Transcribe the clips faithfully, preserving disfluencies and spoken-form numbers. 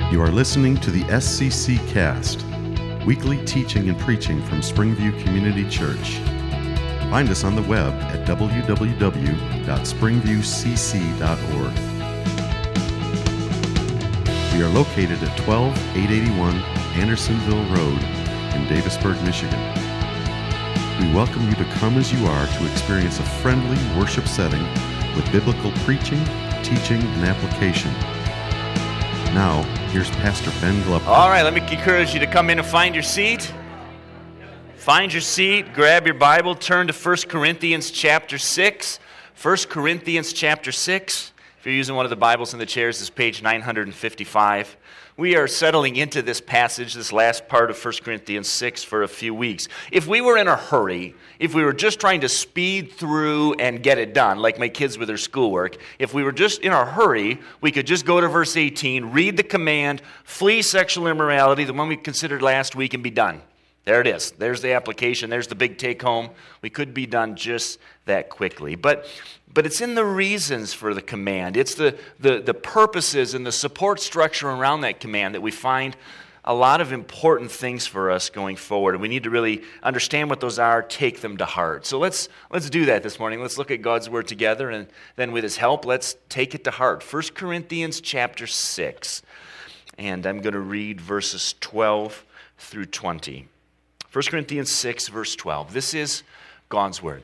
You are listening to the S C C Cast, weekly teaching and preaching from Springview Community Church. Find us on the web at w w w dot springview c c dot org. We are located at twelve eight eighty-one Andersonville Road in Davisburg, Michigan. We welcome you to come as you are to experience a friendly worship setting with biblical preaching, teaching, and application. Now, here's Pastor Ben Glup. All right, let me encourage you to come in and find your seat. Find your seat, grab your Bible, turn to First Corinthians chapter six. First Corinthians chapter six. If you're using one of the Bibles in the chairs, this is page nine fifty-five. We are settling into this passage, this last part of First Corinthians six, for a few weeks. If we were in a hurry, if we were just trying to speed through and get it done, like my kids with their schoolwork, if we were just in a hurry, we could just go to verse eighteen, read the command, flee sexual immorality, the one we considered last week, and be done. There it is. There's the application. There's the big take-home. We could be done just that quickly. But but it's in the reasons for the command. It's the, the, the purposes and the support structure around that command that we find a lot of important things for us going forward. And we need to really understand what those are, take them to heart. So let's let's do that this morning. Let's look at God's Word together, and then with His help, let's take it to heart. First Corinthians chapter six. And I'm going to read verses twelve through twenty. First Corinthians six, verse twelve. This is God's Word.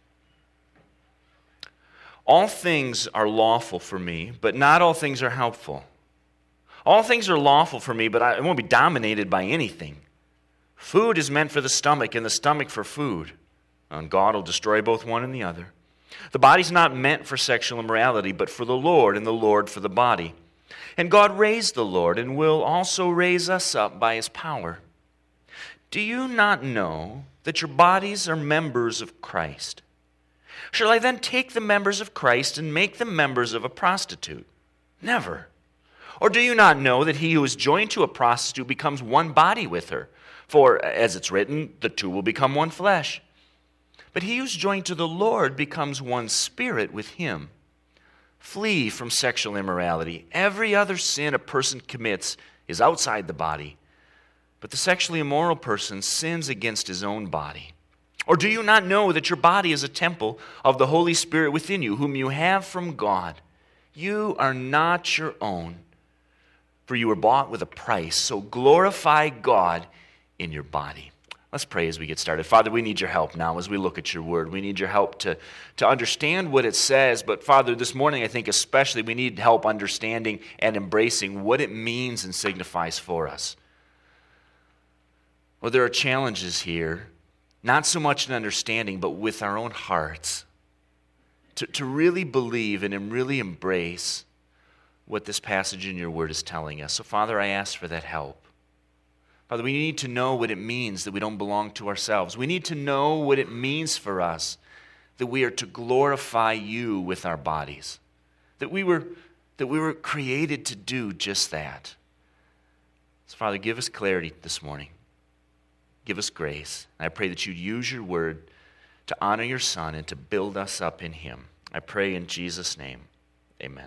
All things are lawful for me, but not all things are helpful. All things are lawful for me, but I won't be dominated by anything. Food is meant for the stomach, and the stomach for food. And God will destroy both one and the other. The body's not meant for sexual immorality, but for the Lord, and the Lord for the body. And God raised the Lord, and will also raise us up by His power. Do you not know that your bodies are members of Christ? Shall I then take the members of Christ and make them members of a prostitute? Never. Or do you not know that he who is joined to a prostitute becomes one body with her? For, as it's written, the two will become one flesh. But he who is joined to the Lord becomes one spirit with him. Flee from sexual immorality. Every other sin a person commits is outside the body. But the sexually immoral person sins against his own body. Or do you not know that your body is a temple of the Holy Spirit within you, whom you have from God? You are not your own, for you were bought with a price. So glorify God in your body. Let's pray as we get started. Father, we need your help now as we look at your word. We need your help to, to understand what it says. But Father, this morning I think especially we need help understanding and embracing what it means and signifies for us. Well, there are challenges here, not so much in understanding, but with our own hearts, to, to really believe and really embrace what this passage in your word is telling us. So, Father, I ask for that help. Father, we need to know what it means that we don't belong to ourselves. We need to know what it means for us that we are to glorify you with our bodies, that we were, that we were created to do just that. So, Father, give us clarity this morning. Give us grace. I pray that you'd use your word to honor your Son and to build us up in him. I pray in Jesus' name. Amen.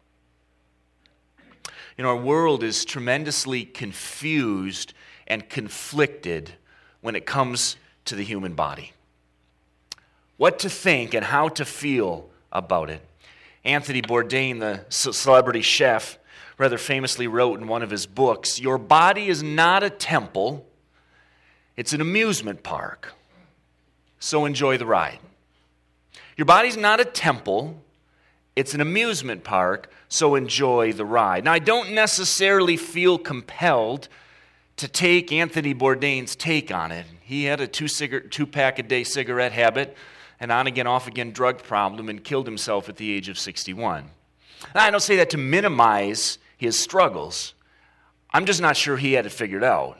You know, our world is tremendously confused and conflicted when it comes to the human body. What to think and how to feel about it. Anthony Bourdain, the celebrity chef, rather famously wrote in one of his books, "Your body is not a temple. It's an amusement park, so enjoy the ride." Your body's not a temple. It's an amusement park, so enjoy the ride. Now, I don't necessarily feel compelled to take Anthony Bourdain's take on it. He had a two cigarette, two-pack-a-day cigarette habit, an on-again, off-again drug problem, and killed himself at the age of sixty-one. Now, I don't say that to minimize his struggles. I'm just not sure he had it figured out.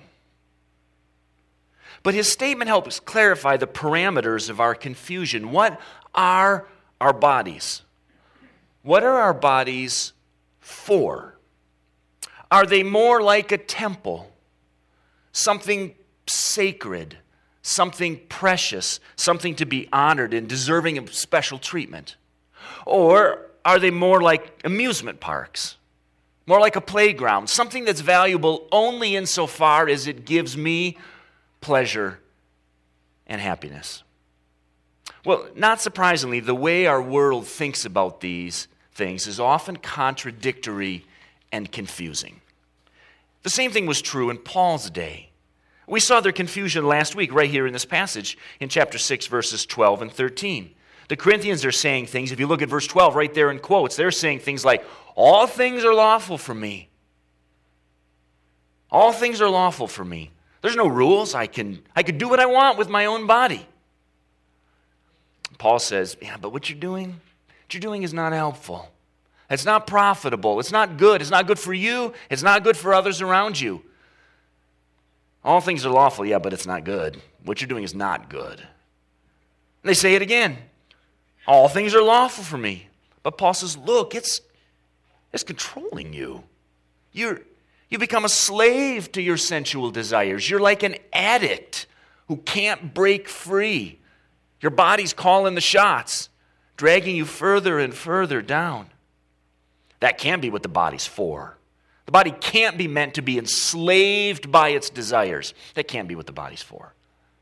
But his statement helps clarify the parameters of our confusion. What are our bodies? What are our bodies for? Are they more like a temple? Something sacred, something precious, something to be honored and deserving of special treatment? Or are they more like amusement parks? more like a playground, something that's valuable only insofar as it gives me pleasure and happiness. Well, not surprisingly, the way our world thinks about these things is often contradictory and confusing. The same thing was true in Paul's day. We saw their confusion last week right here in this passage in chapter six, verses twelve and thirteen. The Corinthians are saying things, if you look at verse twelve right there in quotes, they're saying things like, all things are lawful for me. All things are lawful for me. There's no rules. I can, I can do what I want with my own body. Paul says, yeah, but what you're doing, what you're doing is not helpful. It's not profitable. It's not good. It's not good for you. It's not good for others around you. All things are lawful, yeah, but it's not good. What you're doing is not good. And they say it again. All things are lawful for me. But Paul says, look, it's, it's controlling you. You're, you become a slave to your sensual desires. You're like an addict who can't break free. Your body's calling the shots, dragging you further and further down. That can be what the body's for. The body can't be meant to be enslaved by its desires. That can't be what the body's for.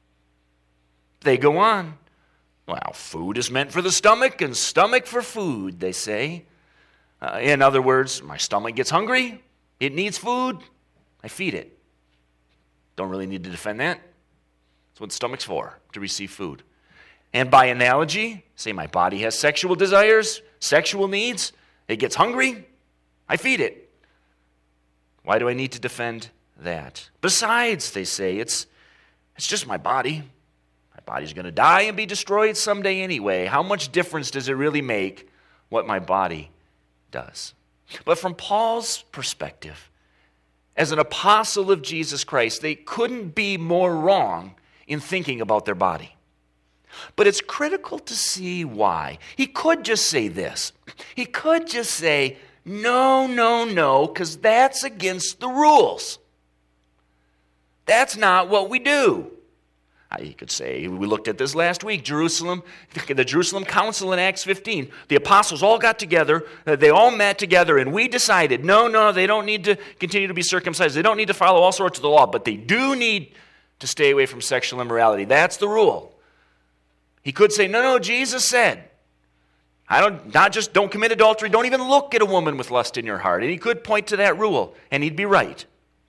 They go on. Well, food is meant for the stomach and stomach for food, they say. Uh, in other words, my stomach gets hungry. It needs food. I feed it. Don't really need to defend that. That's what the stomach's for, to receive food. And by analogy, say my body has sexual desires, sexual needs. It gets hungry. I feed it. Why do I need to defend that? Besides, they say, it's, it's just my body. My body's going to die and be destroyed someday anyway. How much difference does it really make what my body does? But from Paul's perspective, as an apostle of Jesus Christ, they couldn't be more wrong in thinking about their body. But it's critical to see why. He could just say this. He could just say, no, no, no, because that's against the rules. That's not what we do. He could say, we looked at this last week, Jerusalem, the Jerusalem Council in Acts fifteen. The apostles all got together, they all met together, and we decided, no, no, they don't need to continue to be circumcised. They don't need to follow all sorts of the law, but they do need to stay away from sexual immorality. That's the rule. He could say, no, no, Jesus said, I don't, not just don't commit adultery, don't even look at a woman with lust in your heart. And he could point to that rule, and he'd be right.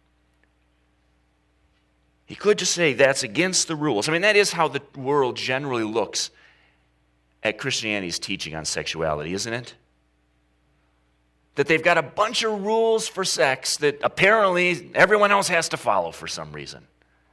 He could just say that's against the rules. I mean, that is how the world generally looks at Christianity's teaching on sexuality, isn't it? That they've got a bunch of rules for sex that apparently everyone else has to follow for some reason.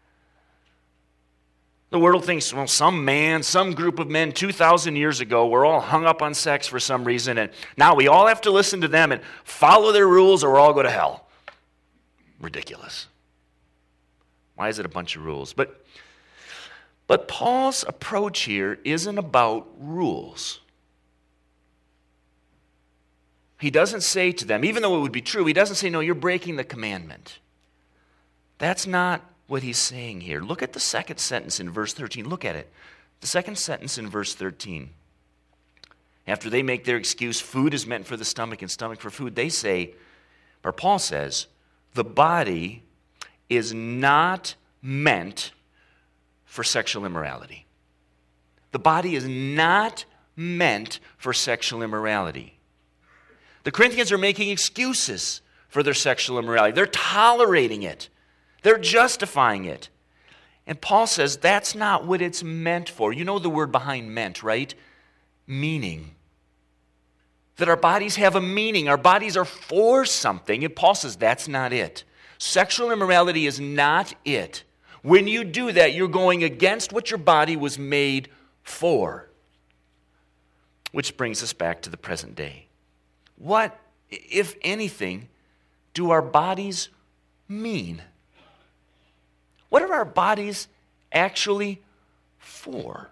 The world thinks, well, some man, some group of men two thousand years ago were all hung up on sex for some reason, and now we all have to listen to them and follow their rules or we'll all go to hell. Ridiculous. Why is it a bunch of rules? But, but Paul's approach here isn't about rules. He doesn't say to them, even though it would be true, he doesn't say, no, you're breaking the commandment. That's not what he's saying here. Look at the second sentence in verse thirteen. Look at it. The second sentence in verse thirteen. After they make their excuse, food is meant for the stomach and stomach for food, they say, or Paul says, the body is not meant for sexual immorality. The body is not meant for sexual immorality. The Corinthians are making excuses for their sexual immorality. They're tolerating it. They're justifying it. And Paul says that's not what it's meant for. You know the word behind meant, right? Meaning. That our bodies have a meaning. Our bodies are for something. And Paul says that's not it. Sexual immorality is not it. When you do that, you're going against what your body was made for. Which brings us back to the present day. What, if anything, do our bodies mean? What are our bodies actually for?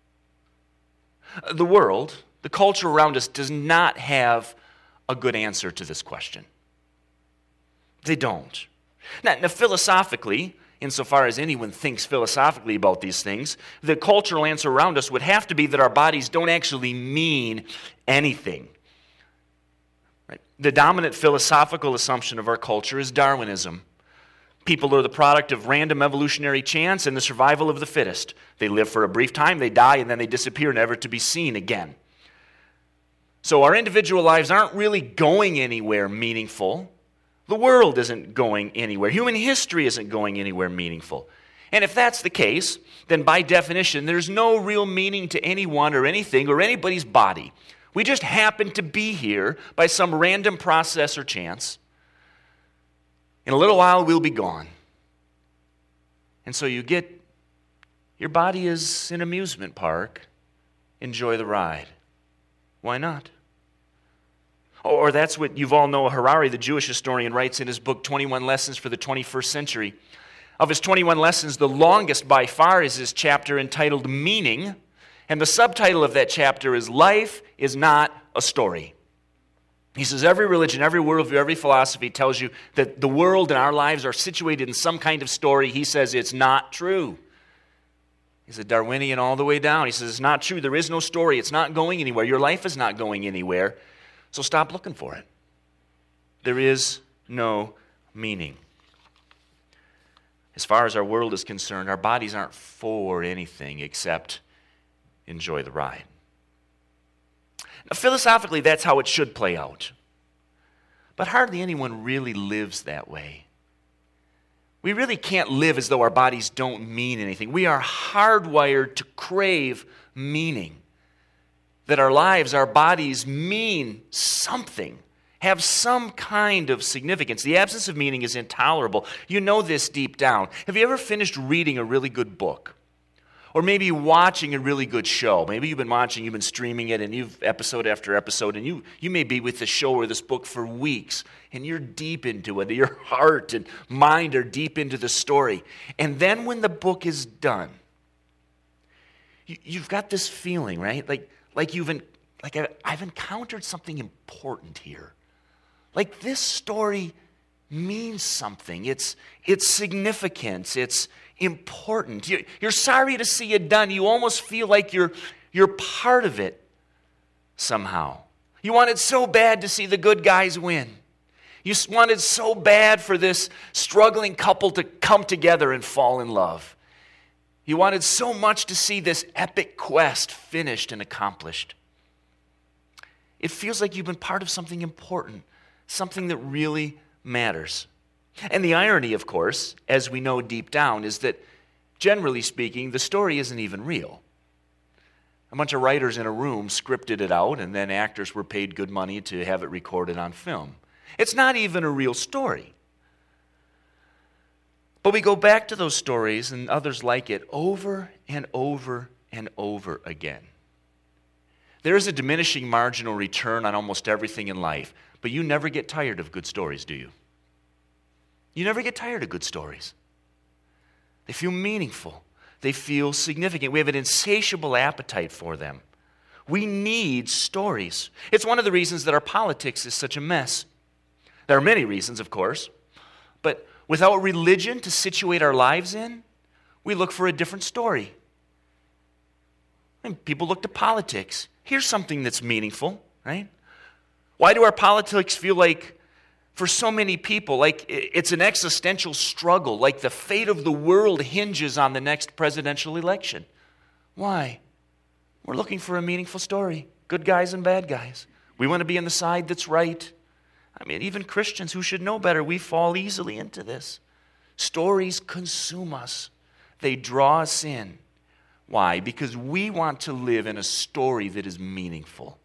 The world, the culture around us, does not have a good answer to this question. They don't. Now, now philosophically, insofar as anyone thinks philosophically about these things, the cultural answer around us would have to be that our bodies don't actually mean anything. Right? The dominant philosophical assumption of our culture is Darwinism. People are the product of random evolutionary chance and the survival of the fittest. They live for a brief time, they die, and then they disappear, never to be seen again. So our individual lives aren't really going anywhere meaningful. The world isn't going anywhere. Human history isn't going anywhere meaningful. And if that's the case, then by definition, there's no real meaning to anyone or anything or anybody's body. We just happen to be here by some random process or chance. In a little while, we'll be gone. And so you get, your body is an amusement park. Enjoy the ride. Why not? Or that's what Yuval Noah Harari, the Jewish historian, writes in his book, twenty-one Lessons for the twenty-first Century. Of his twenty-one lessons, the longest by far is his chapter entitled Meaning, and the subtitle of that chapter is Life is Not a Story. He says every religion, every worldview, every philosophy tells you that the world and our lives are situated in some kind of story. He says it's not true. He's a Darwinian all the way down. He says it's not true. There is no story. It's not going anywhere. Your life is not going anywhere. So stop looking for it. There is no meaning. As far as our world is concerned, our bodies aren't for anything except enjoy the ride. Now, philosophically, that's how it should play out. But hardly anyone really lives that way. We really can't live as though our bodies don't mean anything. We are hardwired to crave meaning. That our lives, our bodies mean something, have some kind of significance. The absence of meaning is intolerable. You know this deep down. Have you ever finished reading a really good book? Or maybe watching a really good show. Maybe you've been watching, you've been streaming it, and you've episode after episode, and you, you may be with the show or this book for weeks, and you're deep into it. Your heart and mind are deep into the story. And then when the book is done, you, you've got this feeling, right? Like, like you've like I've encountered something important here. Like this story means something. It's it's significant. It's important. You, you're sorry to see it done. You almost feel like you're you're part of it somehow. You wanted so bad to see the good guys win. You wanted so bad for this struggling couple to come together and fall in love. You wanted so much to see this epic quest finished and accomplished. It feels like you've been part of something important, something that really matters. And the irony, of course, as we know deep down, is that, generally speaking, the story isn't even real. A bunch of writers in a room scripted it out, and then actors were paid good money to have it recorded on film. It's not even a real story. But we go back to those stories and others like it over and over and over again. There is a diminishing marginal return on almost everything in life, but you never get tired of good stories, do you? You never get tired of good stories. They feel meaningful. They feel significant. We have an insatiable appetite for them. We need stories. It's one of the reasons that our politics is such a mess. There are many reasons, of course, but without religion to situate our lives in, we look for a different story. And people look to politics. Here's something that's meaningful, right? Why do our politics feel like, for so many people, like it's an existential struggle, like the fate of the world hinges on the next presidential election? Why? We're looking for a meaningful story. Good guys and bad guys. We want to be on the side that's right. I mean, even Christians who should know better, we fall easily into this. Stories consume us. They draw us in. Why? Because we want to live in a story that is meaningful.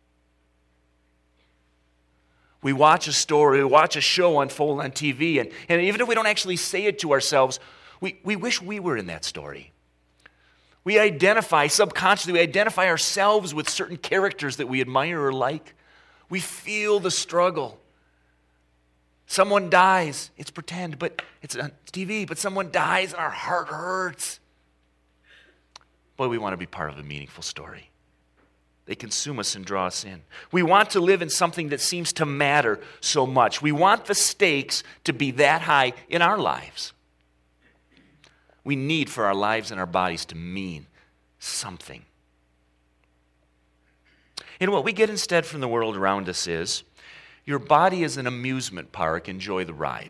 We watch a story, we watch a show unfold on T V, and, and even if we don't actually say it to ourselves, we, we wish we were in that story. We identify, subconsciously, we identify ourselves with certain characters that we admire or like. We feel the struggle. Someone dies. It's pretend, but it's on T V. But someone dies and our heart hurts. Boy, we want to be part of a meaningful story. They consume us and draw us in. We want to live in something that seems to matter so much. We want the stakes to be that high in our lives. We need for our lives and our bodies to mean something. And what we get instead from the world around us is Your body is an amusement park. Enjoy the ride.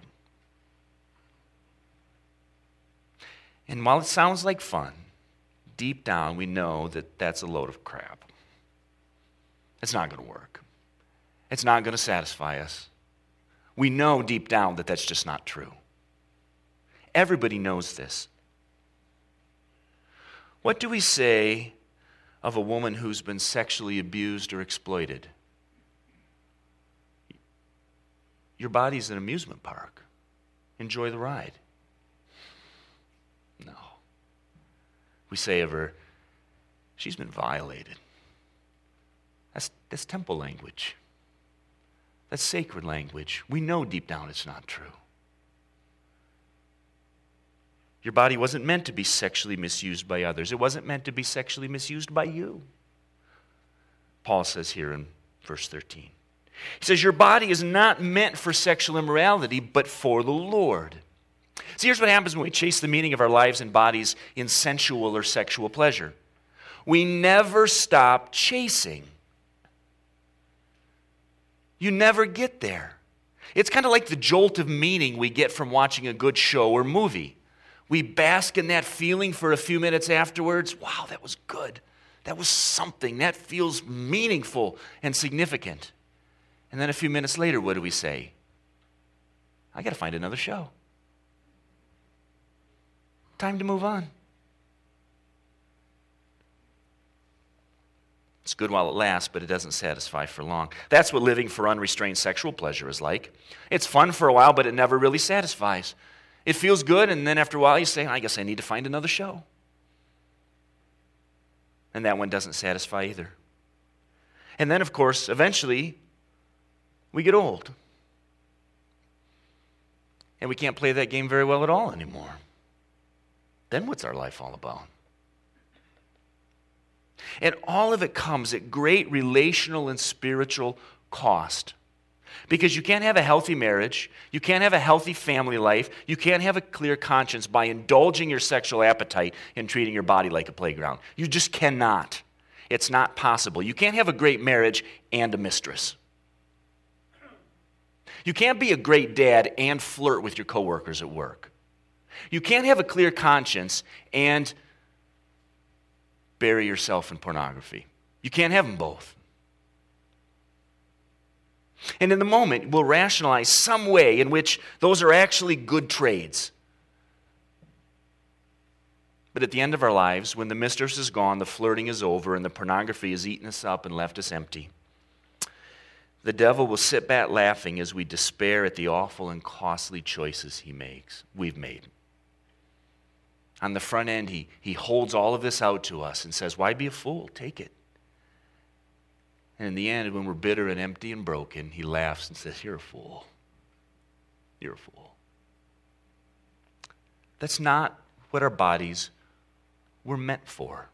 And while it sounds like fun, deep down we know that that's a load of crap. It's not going to work. It's not going to satisfy us. We know deep down that that's just not true. Everybody knows this. What do we say of a woman who's been sexually abused or exploited? Your body's an amusement park. Enjoy the ride. No. We say of her, she's been violated. That's, that's temple language. That's sacred language. We know deep down it's not true. Your body wasn't meant to be sexually misused by others. It wasn't meant to be sexually misused by you. Paul says here in verse thirteen. He says, your body is not meant for sexual immorality, but for the Lord. See, here's what happens when we chase the meaning of our lives and bodies in sensual or sexual pleasure. We never stop chasing. You never get there. It's kind of like the jolt of meaning we get from watching a good show or movie. We bask in that feeling for a few minutes afterwards. Wow, that was good. That was something. That feels meaningful and significant. And then a few minutes later, what do we say? I got to find another show. Time to move on. It's good while it lasts, but it doesn't satisfy for long. That's what living for unrestrained sexual pleasure is like. It's fun for a while, but it never really satisfies. It feels good, and then after a while you say, I guess I need to find another show. And that one doesn't satisfy either. And then, of course, eventually, we get old. And we can't play that game very well at all anymore. Then what's our life all about? And all of it comes at great relational and spiritual cost. Because you can't have a healthy marriage, you can't have a healthy family life, you can't have a clear conscience by indulging your sexual appetite and treating your body like a playground. You just cannot. It's not possible. You can't have a great marriage and a mistress. You can't be a great dad and flirt with your coworkers at work. You can't have a clear conscience and bury yourself in pornography. You can't have them both. And in the moment, we'll rationalize some way in which those are actually good trades. But at the end of our lives, when the mistress is gone, the flirting is over, and the pornography has eaten us up and left us empty, the devil will sit back laughing as we despair at the awful and costly choices he makes, we've made. On the front end, he, he holds all of this out to us and says, why be a fool? Take it. And in the end, when we're bitter and empty and broken, he laughs and says, you're a fool. You're a fool. That's not what our bodies were meant for.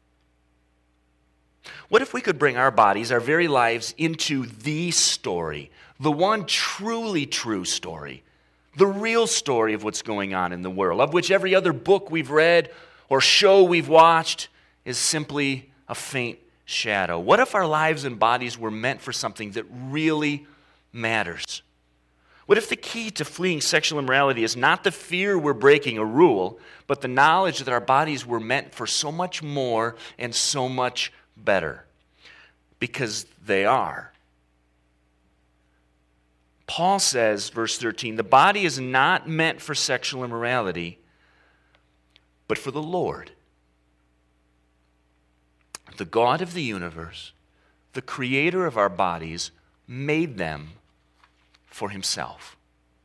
What if we could bring our bodies, our very lives, into the story, the one truly true story, the real story of what's going on in the world, of which every other book we've read or show we've watched is simply a faint shadow? What if our lives and bodies were meant for something that really matters? What if the key to fleeing sexual immorality is not the fear we're breaking a rule, but the knowledge that our bodies were meant for so much more and so much better? Because they are. Paul says, verse thirteen, the body is not meant for sexual immorality, but for the Lord. The God of the universe, the creator of our bodies, made them for himself.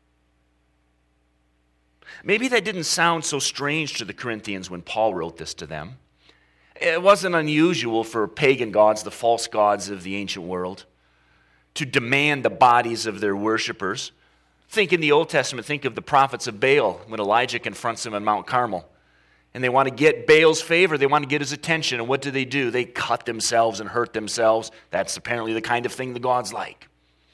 Maybe that didn't sound so strange to the Corinthians when Paul wrote this to them. It wasn't unusual for pagan gods, the false gods of the ancient world, to demand the bodies of their worshipers. Think in the Old Testament, think of the prophets of Baal when Elijah confronts them on Mount Carmel. And they want to get Baal's favor. They want to get his attention. And what do they do? They cut themselves and hurt themselves. That's apparently the kind of thing the gods like.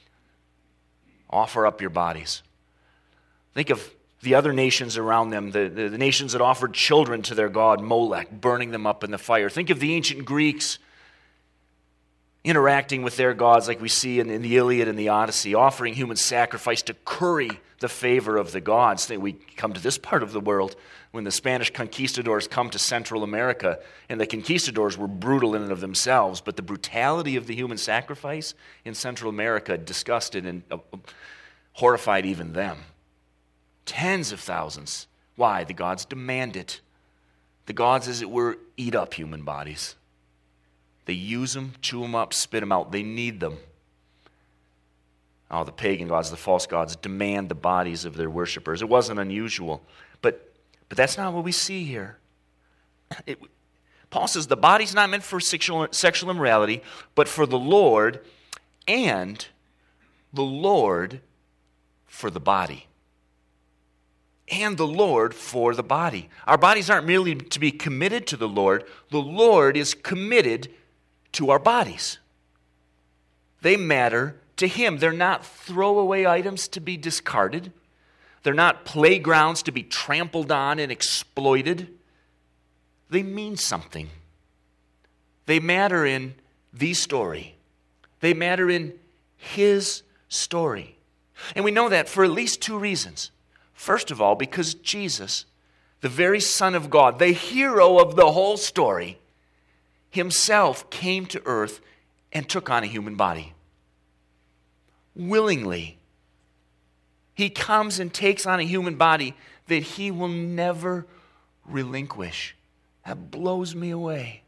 Offer up your bodies. Think of the other nations around them, the, the, the nations that offered children to their god Molech, burning them up in the fire. Think of the ancient Greeks interacting with their gods like we see in, in the Iliad and the Odyssey, offering human sacrifice to curry the favor of the gods. Then we come to this part of the world when the Spanish conquistadors come to Central America, and the conquistadors were brutal in and of themselves, but the brutality of the human sacrifice in Central America disgusted and uh, horrified even them. Tens of thousands. Why? The gods demand it. The gods, as it were, eat up human bodies. They use them, chew them up, spit them out. They need them. Oh, the pagan gods, the false gods, demand the bodies of their worshipers. It wasn't unusual. But, but that's not what we see here. It, Paul says the body's not meant for sexual, sexual immorality, but for the Lord, and the Lord for the body. And the Lord for the body. Our bodies aren't merely to be committed to the Lord. The Lord is committed to our bodies. They matter to Him. They're not throwaway items to be discarded. They're not playgrounds to be trampled on and exploited. They mean something. They matter in the story. They matter in His story. And we know that for at least two reasons. First of all, because Jesus, the very Son of God, the hero of the whole story, Himself came to earth and took on a human body. Willingly. He comes and takes on a human body that He will never relinquish. That blows me away.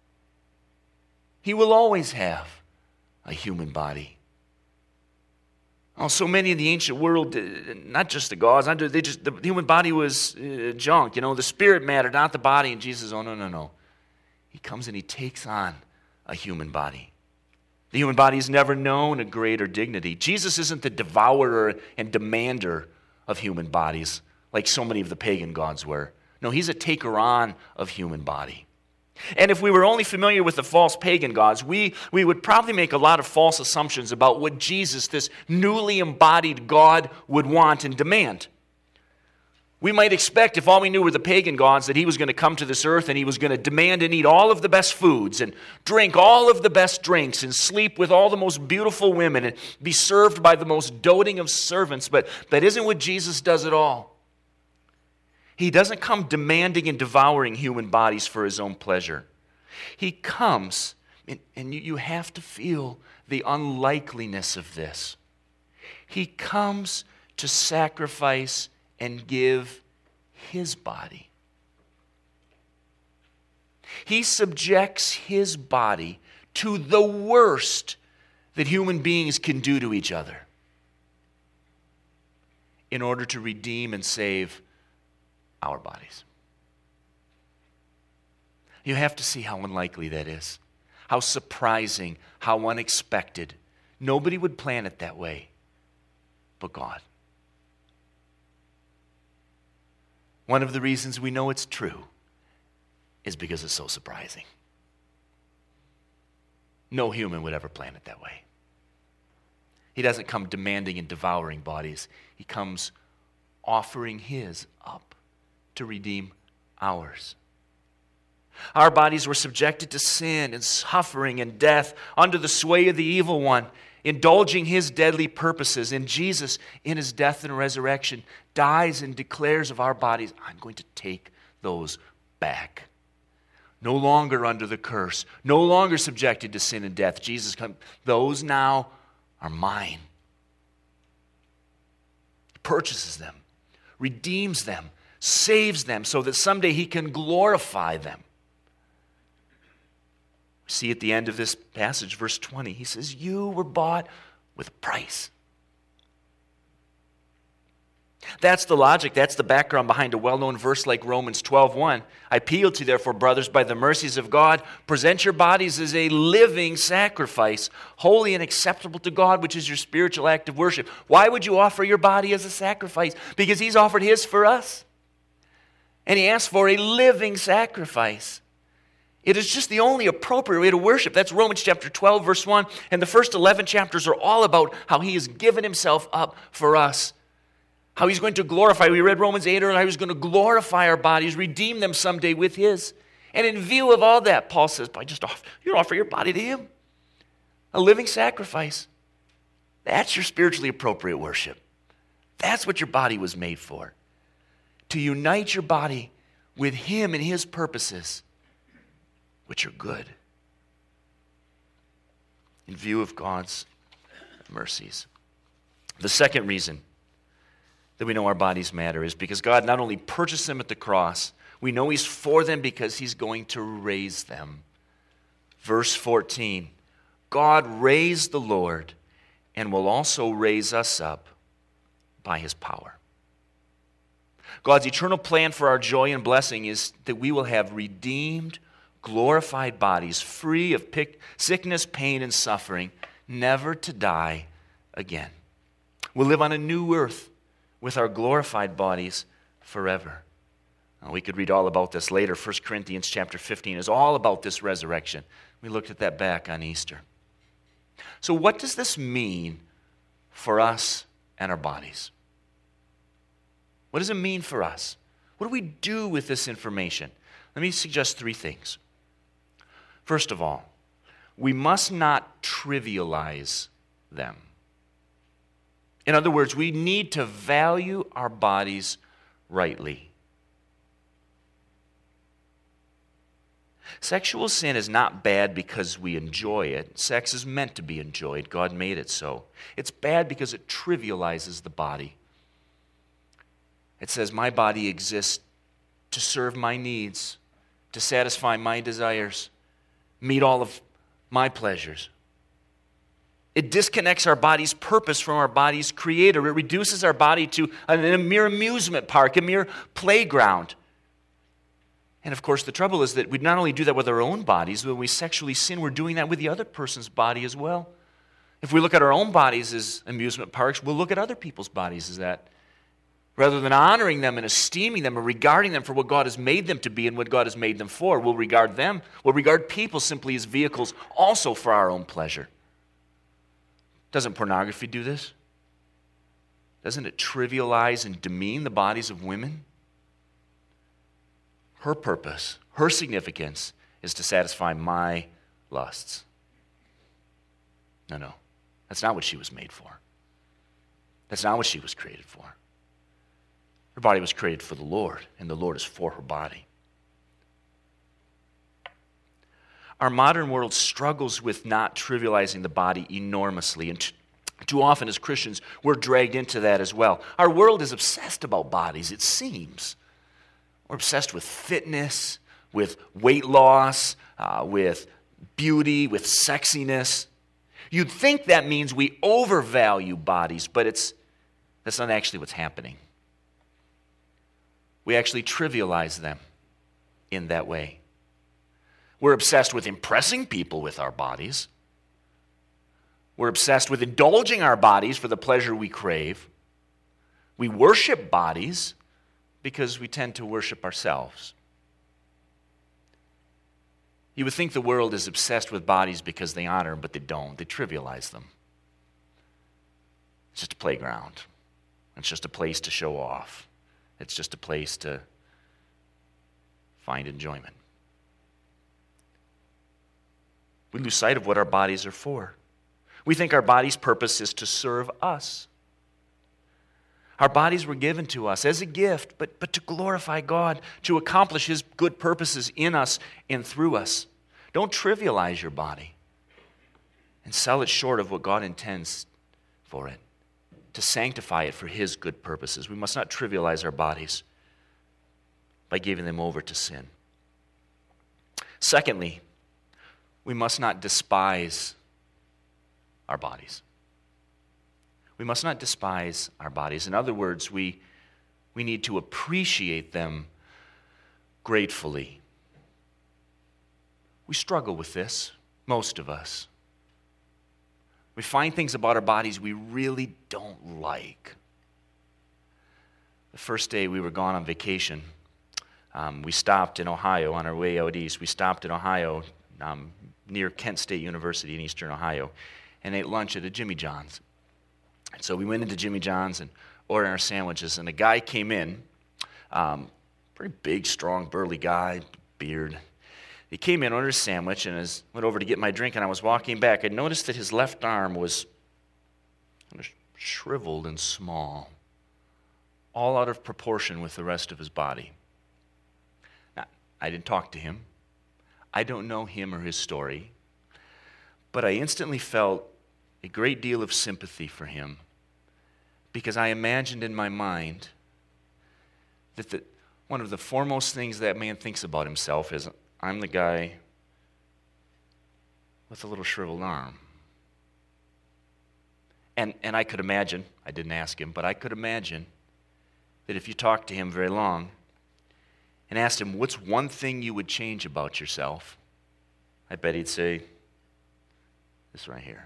He will always have a human body. Oh, so many in the ancient world, not just the gods, they just, the human body was uh, junk. You know, the spirit mattered, not the body. And Jesus, oh, no, no, no. He comes and He takes on a human body. The human body has never known a greater dignity. Jesus isn't the devourer and demander of human bodies like so many of the pagan gods were. No, He's a taker-on of human body. And if we were only familiar with the false pagan gods, we, we would probably make a lot of false assumptions about what Jesus, this newly embodied God, would want and demand. We might expect, if all we knew were the pagan gods, that He was going to come to this earth and He was going to demand and eat all of the best foods and drink all of the best drinks and sleep with all the most beautiful women and be served by the most doting of servants. But that isn't what Jesus does at all. He doesn't come demanding and devouring human bodies for His own pleasure. He comes, and, and you, you have to feel the unlikeliness of this. He comes to sacrifice and give His body. He subjects His body to the worst that human beings can do to each other in order to redeem and save our bodies. You have to see how unlikely that is. How surprising, how unexpected. Nobody would plan it that way but God. One of the reasons we know it's true is because it's so surprising. No human would ever plan it that way. He doesn't come demanding and devouring bodies. He comes offering His up to redeem ours. Our bodies were subjected to sin and suffering and death under the sway of the evil one, indulging his deadly purposes. And Jesus, in His death and resurrection, dies and declares of our bodies, I'm going to take those back. No longer under the curse, no longer subjected to sin and death. Jesus comes, those now are mine. He purchases them, redeems them, saves them so that someday He can glorify them. See at the end of this passage, verse twenty, He says, you were bought with a price. That's the logic, that's the background behind a well-known verse like Romans twelve one. I appeal to you, therefore, brothers, by the mercies of God, present your bodies as a living sacrifice, holy and acceptable to God, which is your spiritual act of worship. Why would you offer your body as a sacrifice? Because He's offered His for us. And He asked for a living sacrifice. It is just the only appropriate way to worship. That's Romans chapter twelve, verse one. And the first eleven chapters are all about how He has given Himself up for us. How He's going to glorify. We read Romans eight earlier, how He's going to glorify our bodies, redeem them someday with His. And in view of all that, Paul says, "By just offer, you offer your body to Him. a living sacrifice. That's your spiritually appropriate worship. That's what your body was made for. To unite your body with Him and His purposes, which are good, in view of God's mercies. The second reason that we know our bodies matter is because God not only purchased them at the cross, we know He's for them because He's going to raise them. Verse fourteen, God raised the Lord and will also raise us up by His power. God's eternal plan for our joy and blessing is that we will have redeemed, glorified bodies, free of sickness, pain, and suffering, never to die again. We'll live on a new earth with our glorified bodies forever. Now, we could read all about this later. First Corinthians chapter fifteen is all about this resurrection. We looked at that back on Easter. So what does this mean for us and our bodies? What does it mean for us? What do we do with this information? Let me suggest three things. First of all, we must not trivialize them. In other words, we need to value our bodies rightly. Sexual sin is not bad because we enjoy it. Sex is meant to be enjoyed. God made it so. It's bad because it trivializes the body. It says, my body exists to serve my needs, to satisfy my desires, meet all of my pleasures. It disconnects our body's purpose from our body's creator. It reduces our body to a, a mere amusement park, a mere playground. And of course, the trouble is that we not only do that with our own bodies, when we sexually sin, we're doing that with the other person's body as well. If we look at our own bodies as amusement parks, we'll look at other people's bodies as that. Rather than honoring them and esteeming them and regarding them for what God has made them to be and what God has made them for, we'll regard them, we'll regard people simply as vehicles also for our own pleasure. Doesn't pornography do this? Doesn't it trivialize and demean the bodies of women? Her purpose, her significance is to satisfy my lusts. No, no. That's not what she was made for. That's not what she was created for. Her body was created for the Lord, and the Lord is for her body. Our modern world struggles with not trivializing the body enormously, and t- too often as Christians, we're dragged into that as well. Our world is obsessed about bodies, it seems. We're obsessed with fitness, with weight loss, uh, with beauty, with sexiness. You'd think that means we overvalue bodies, but it's that's not actually what's happening. We actually trivialize them in that way. We're obsessed with impressing people with our bodies. We're obsessed with indulging our bodies for the pleasure we crave. We worship bodies because we tend to worship ourselves. You would think the world is obsessed with bodies because they honor them, but they don't. They trivialize them. It's just a playground. It's just a place to show off. It's just a place to find enjoyment. We lose sight of what our bodies are for. We think our body's purpose is to serve us. Our bodies were given to us as a gift, but, but to glorify God, to accomplish His good purposes in us and through us. Don't trivialize your body and sell it short of what God intends for it, to sanctify it for His good purposes. We must not trivialize our bodies by giving them over to sin. Secondly, we must not despise our bodies. We must not despise our bodies. In other words, we, we need to appreciate them gratefully. We struggle with this, most of us. We find things about our bodies we really don't like. The first day we were gone on vacation, um, we stopped in Ohio on our way out east. We stopped in Ohio um, near Kent State University in eastern Ohio and ate lunch at a Jimmy John's. And so we went into Jimmy John's and ordered our sandwiches, and a guy came in, um, pretty big, strong, burly guy, beard, He came in, ordered a sandwich, and as I went over to get my drink, and I was walking back, I noticed that his left arm was shriveled and small, all out of proportion with the rest of his body. Now, I didn't talk to him. I don't know him or his story, but I instantly felt a great deal of sympathy for him because I imagined in my mind that the, one of the foremost things that man thinks about himself is, I'm the guy with a little shriveled arm. And, and I could imagine, I didn't ask him, but I could imagine that if you talked to him very long and asked him, what's one thing you would change about yourself? I bet he'd say, this right here.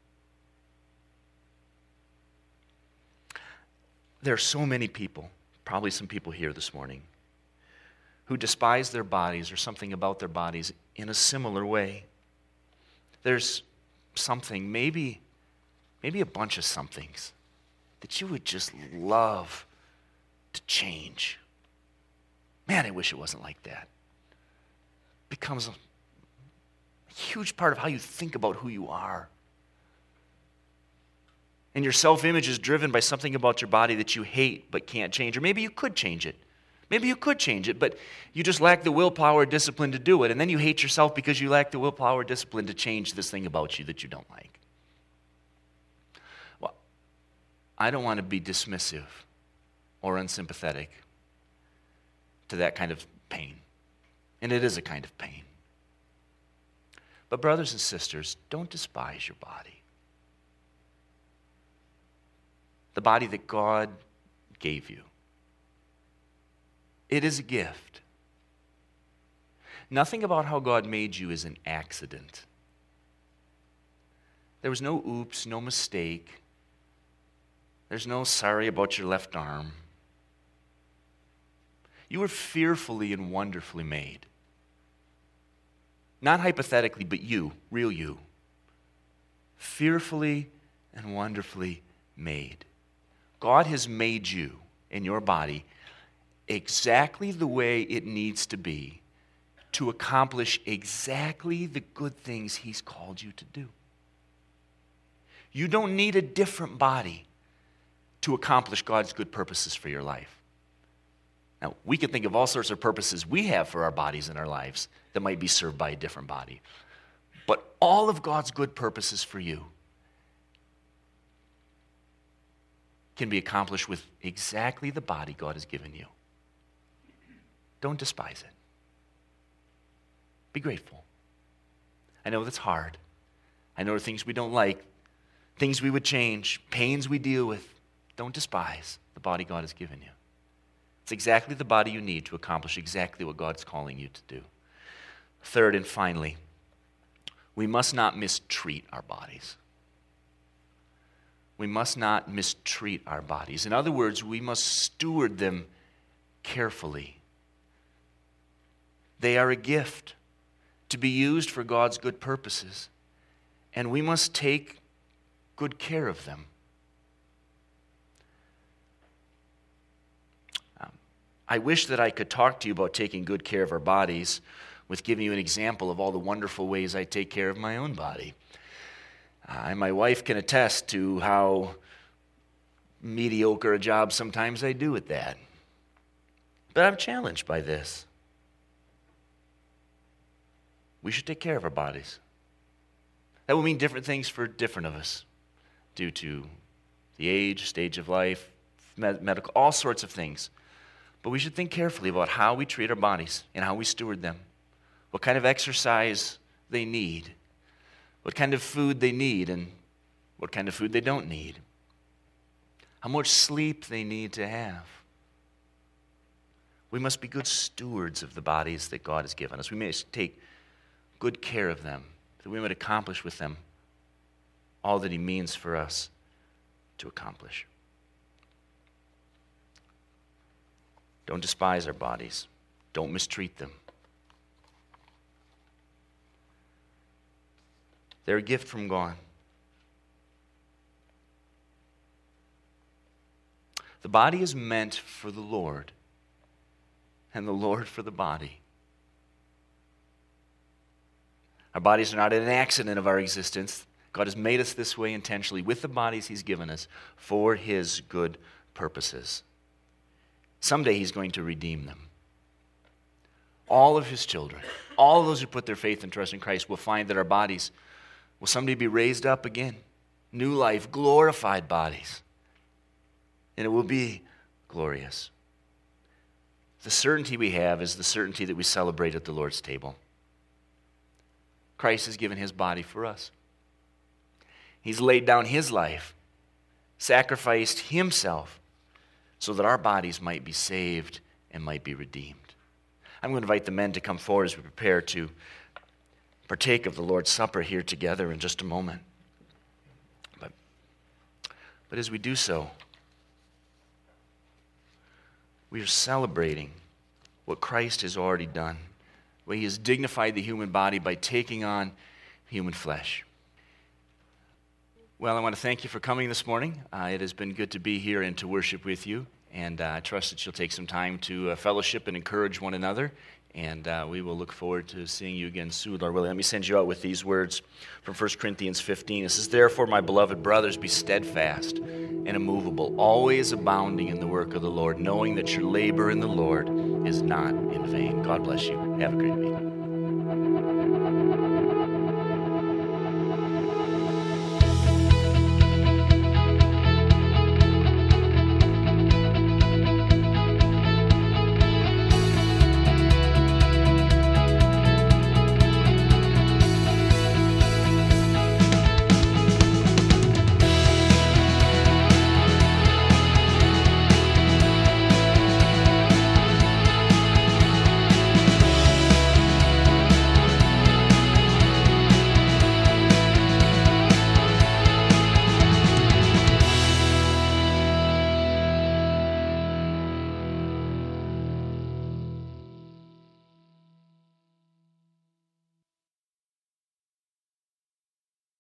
There are so many people, probably some people here this morning, who despise their bodies or something about their bodies in a similar way. There's something, maybe, maybe a bunch of somethings that you would just love to change. Man, I wish it wasn't like that. It becomes a huge part of how you think about who you are. And your self-image is driven by something about your body that you hate but can't change. Or maybe you could change it. Maybe you could change it, but you just lack the willpower or discipline to do it. And then you hate yourself because you lack the willpower or discipline to change this thing about you that you don't like. Well, I don't want to be dismissive or unsympathetic to that kind of pain. And it is a kind of pain. But brothers and sisters, don't despise your body. The body that God gave you. It is a gift. Nothing about how God made you is an accident. There was no oops, no mistake. There's no sorry about your left arm. You were fearfully and wonderfully made. Not hypothetically, but you, real you. Fearfully and wonderfully made. God has made you in your body exactly the way it needs to be to accomplish exactly the good things He's called you to do. You don't need a different body to accomplish God's good purposes for your life. Now, we can think of all sorts of purposes we have for our bodies in our lives that might be served by a different body. But all of God's good purposes for you can be accomplished with exactly the body God has given you. Don't despise it. Be grateful. I know that's hard. I know there are things we don't like, things we would change, pains we deal with. Don't despise the body God has given you. It's exactly the body you need to accomplish exactly what God's calling you to do. Third and finally, we must not mistreat our bodies. We must not mistreat our bodies. In other words, we must steward them carefully. They are a gift to be used for God's good purposes, and we must take good care of them. Um, I wish that I could talk to you about taking good care of our bodies with giving you an example of all the wonderful ways I take care of my own body. Uh, and my wife can attest to how mediocre a job sometimes I do at that. But I'm challenged by this. We should take care of our bodies. That will mean different things for different of us due to the age, stage of life, med- medical, all sorts of things. But we should think carefully about how we treat our bodies and how we steward them, what kind of exercise they need, what kind of food they need and what kind of food they don't need, how much sleep they need to have. We must be good stewards of the bodies that God has given us. We must take good care of them, that we might accomplish with them all that He means for us to accomplish. Don't despise our bodies. Don't mistreat them. They're a gift from God. The body is meant for the Lord, and the Lord for the body. Our bodies are not an accident of our existence. God has made us this way intentionally with the bodies he's given us for his good purposes. Someday he's going to redeem them. All of his children, all of those who put their faith and trust in Christ will find that our bodies will someday be raised up again. New life, glorified bodies. And it will be glorious. The certainty we have is the certainty that we celebrate at the Lord's table. Christ has given his body for us. He's laid down his life, sacrificed himself, so that our bodies might be saved and might be redeemed. I'm going to invite the men to come forward as we prepare to partake of the Lord's Supper here together in just a moment. But, but as we do so, we are celebrating what Christ has already done, where he has dignified the human body by taking on human flesh. Well, I want to thank you for coming this morning. Uh, it has been good to be here and to worship with you. And uh, I trust that you'll take some time to uh, fellowship and encourage one another. And uh, we will look forward to seeing you again soon, Lord willing. Let me send you out with these words from First Corinthians fifteen. It says, "Therefore, my beloved brothers, be steadfast and immovable, always abounding in the work of the Lord, knowing that your labor in the Lord is not in vain." God bless you. Have a great week.